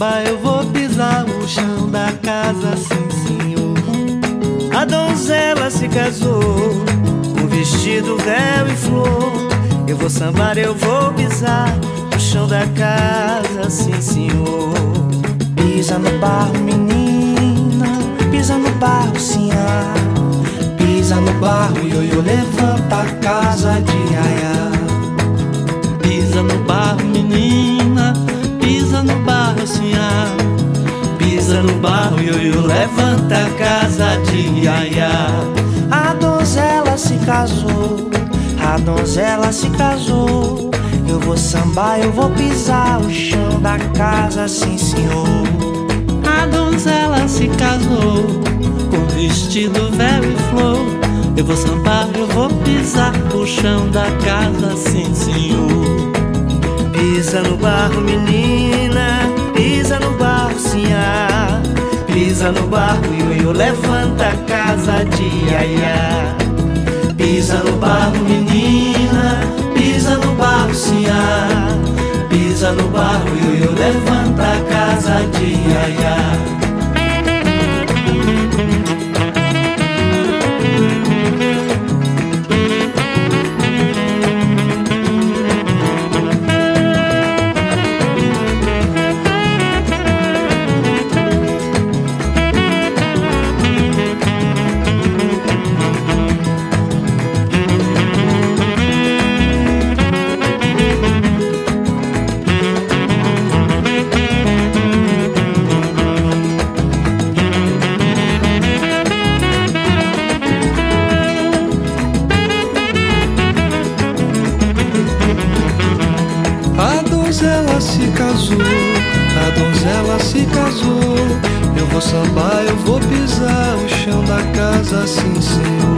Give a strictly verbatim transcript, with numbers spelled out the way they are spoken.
sambar eu vou pisar o chão da casa, sim senhor. A donzela se casou com vestido, véu e flor. Eu vou sambar, eu vou pisar o chão da casa, sim senhor. Pisa no barro, menina, pisa no barro, sinhá. Pisa no barro, ioiô, levanta a casa de aiá. Pisa no barro, menina, pisa no barro, sinhá. Pisa no barro, ioiô, levanta a casa de aiá. A donzela se casou, a donzela se casou. Eu vou sambar, eu vou pisar o chão da casa, sim senhor. A donzela se casou com vestido, véu e flor. Eu vou sambar, eu vou pisar o chão da casa, sim senhor. Pisa no barro, menina, pisa no barro, sinhá. Pisa no barro, ioiô, levanta a casa de aiá. Pisa no barro, menina, pisa no barro, sinhá. Pisa no barro, ioiô, levanta a casa de aiá. Se casou, a donzela se casou. Eu vou sambar, eu vou pisar o chão da casa, sim senhor.